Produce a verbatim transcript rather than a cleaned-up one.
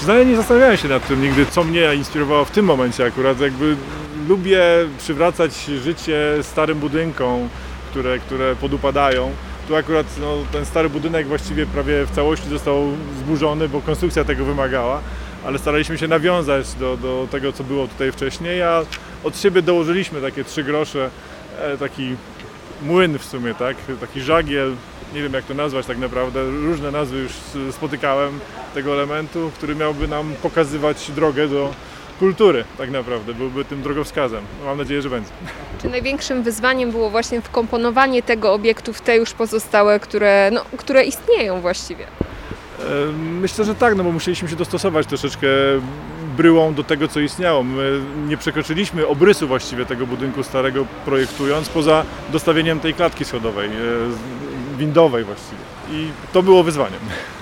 Przyznaję, nie zastanawiałem się nad tym nigdy, co mnie inspirowało w tym momencie akurat. Jakby lubię przywracać życie starym budynkom, które, które podupadają. Tu akurat no, ten stary budynek właściwie prawie w całości został zburzony, bo konstrukcja tego wymagała, ale staraliśmy się nawiązać do, do tego, co było tutaj wcześniej, a od siebie dołożyliśmy takie trzy grosze, taki młyn w sumie, tak? Taki żagiel, nie wiem jak to nazwać tak naprawdę, różne nazwy już spotykałem tego elementu, który miałby nam pokazywać drogę do kultury tak naprawdę, byłby tym drogowskazem. Mam nadzieję, że będzie. Czy największym wyzwaniem było właśnie wkomponowanie tego obiektu w te już pozostałe, które, no, które istnieją właściwie? Myślę, że tak, no bo musieliśmy się dostosować troszeczkę bryłą do tego, co istniało. My nie przekroczyliśmy obrysu właściwie tego budynku starego projektując, poza dostawieniem tej klatki schodowej, windowej właściwie. I to było wyzwaniem.